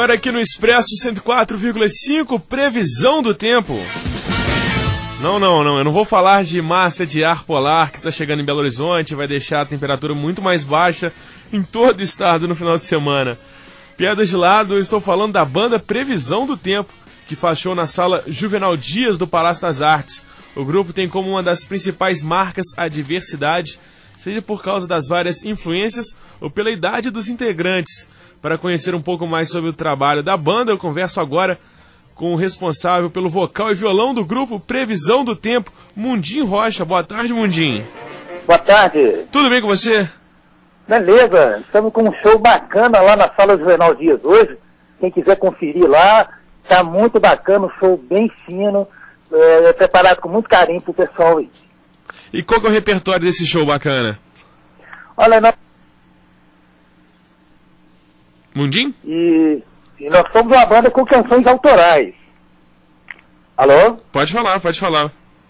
Agora aqui no Expresso 104,5, previsão do tempo. Não, eu não vou falar de massa de ar polar que está chegando em Belo Horizonte, vai deixar a temperatura muito mais baixa em todo o estado no final de semana. Piadas de lado, eu estou falando da banda Previsão do Tempo, que faz show na sala Juvenal Dias do Palácio das Artes. O grupo tem como uma das principais marcas a diversidade, seja por causa das várias influências ou pela idade dos integrantes. Para conhecer um pouco mais sobre o trabalho da banda, eu converso agora com o responsável pelo vocal e violão do grupo Previsão do Tempo, Mundinho Rocha. Boa tarde, Mundinho. Boa tarde. Tudo bem com você? Beleza, estamos com um show bacana lá na sala Juvenal Dias hoje. Quem quiser conferir lá, tá muito bacana, um show bem fino, preparado com muito carinho pro pessoal aí. E qual que é o repertório desse show bacana? Olha, nós... Mundinho? E nós somos uma banda com canções autorais. Alô? Pode falar.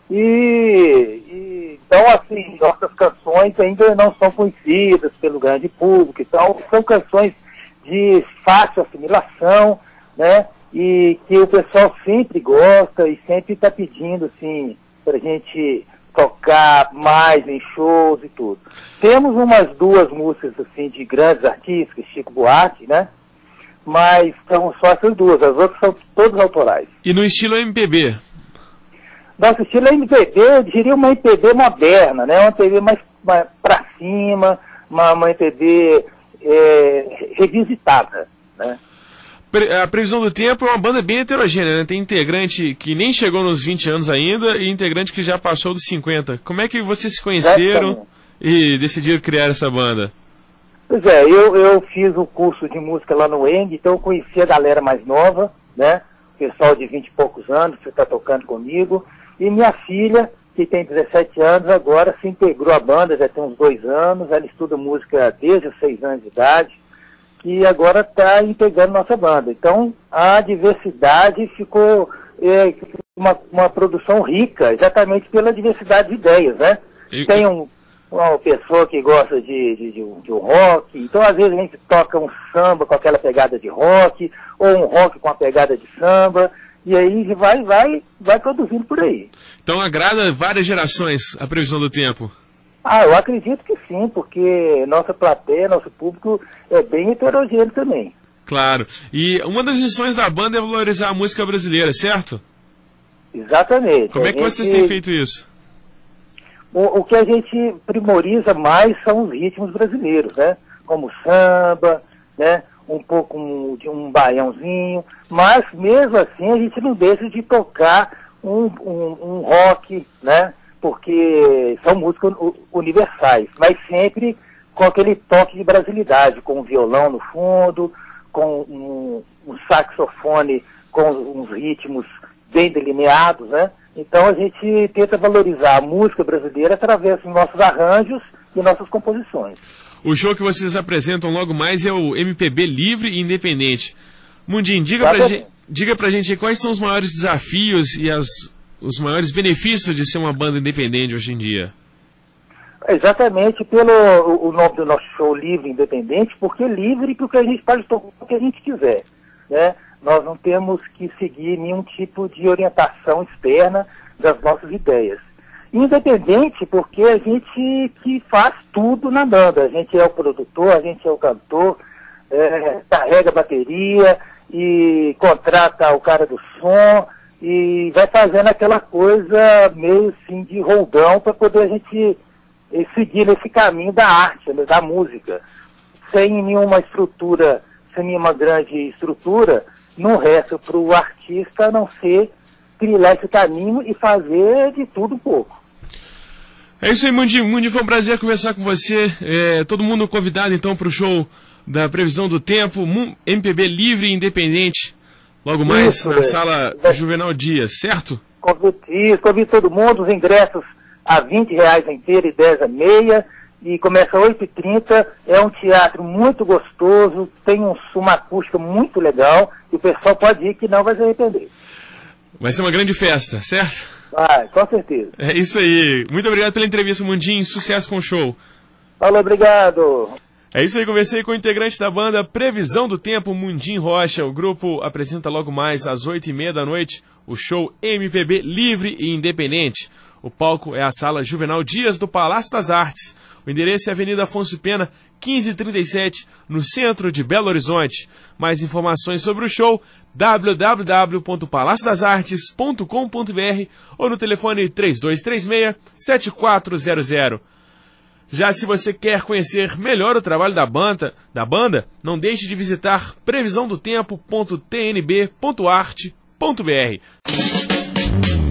Então, assim, nossas canções ainda não são conhecidas pelo grande público, então são canções de fácil assimilação, né? E que o pessoal sempre gosta e sempre está pedindo, assim, pra gente tocar mais em shows e tudo. Temos umas 2 músicas, assim, de grandes artistas, Chico Buarque, né? Mas são só essas 2, as outras são todas autorais. E no estilo MPB? Nosso estilo é MPB, eu diria uma MPB moderna, né? Uma MPB mais pra cima, uma MPB revisitada, né? A Previsão do Tempo é uma banda bem heterogênea, né? Tem integrante que nem chegou nos 20 anos ainda e integrante que já passou dos 50. Como é que vocês se conheceram e decidiram criar essa banda? Pois é, eu fiz o curso de música lá no ENG, então eu conheci a galera mais nova, né? O pessoal de 20 e poucos anos que está tocando comigo. E minha filha, que tem 17 anos, agora se integrou à banda, já tem uns 2 anos, ela estuda música desde os 6 anos de idade. E agora está integrando nossa banda. Então, a diversidade ficou uma produção rica, exatamente pela diversidade de ideias, né? Tem uma pessoa que gosta de um rock, então às vezes a gente toca um samba com aquela pegada de rock, ou um rock com a pegada de samba, e aí vai produzindo por aí. Então agrada várias gerações a Previsão do Tempo? Eu acredito que sim, porque nossa plateia, nosso público é bem heterogêneo também. Claro. E uma das missões da banda é valorizar a música brasileira, certo? Exatamente. Como é que vocês têm feito isso? O que a gente primoriza mais são os ritmos brasileiros, né? Como samba, né? Um pouco de um baiãozinho, mas mesmo assim a gente não deixa de tocar um rock, né? Porque são músicas universais, mas sempre com aquele toque de brasilidade, com um violão no fundo, com um saxofone com uns ritmos bem delineados, né? Então a gente tenta valorizar a música brasileira através dos nossos arranjos e nossas composições. O show que vocês apresentam logo mais é o MPB Livre e Independente. Mundinho, diga pra gente quais são os maiores desafios e os maiores benefícios de ser uma banda independente hoje em dia. Exatamente pelo o nome do nosso show, Livre e Independente, porque livre porque a gente pode tocar o que a gente quiser, né? Nós não temos que seguir nenhum tipo de orientação externa das nossas ideias. Independente porque a gente que faz tudo na banda. A gente é o produtor, a gente é o cantor, carrega a bateria e contrata o cara do som e vai fazendo aquela coisa meio assim de roldão para poder a gente seguir nesse caminho da arte, né, da música. Sem nenhuma estrutura, sem nenhuma grande estrutura, não resta para o artista a não ser trilhar esse caminho e fazer de tudo um pouco. É isso aí, Mundinho, foi um prazer conversar com você. Todo mundo convidado então para o show da Previsão do Tempo, MPB Livre e Independente, logo mais isso, na sala Juvenal Dias, certo? Convido todo mundo, os ingressos a R$20 a inteira e 10 a meia, e começa às 8h30, é um teatro muito gostoso, tem uma acústica muito legal, e o pessoal pode ir que não vai se arrepender. Vai ser uma grande festa, certo? Com certeza. É isso aí. Muito obrigado pela entrevista, Mundinho. Sucesso com o show. Falou, obrigado. É isso aí, conversei com o integrante da banda Previsão do Tempo, Mundim Rocha. O grupo apresenta logo mais às 20h30 da noite o show MPB Livre e Independente. O palco é a Sala Juvenal Dias do Palácio das Artes. O endereço é Avenida Afonso Pena, 1537, no centro de Belo Horizonte. Mais informações sobre o show, www.palaciodasartes.com.br ou no telefone 3236-7400. Já se você quer conhecer melhor o trabalho da banda, não deixe de visitar previsãodotempo.tnb.arte.br.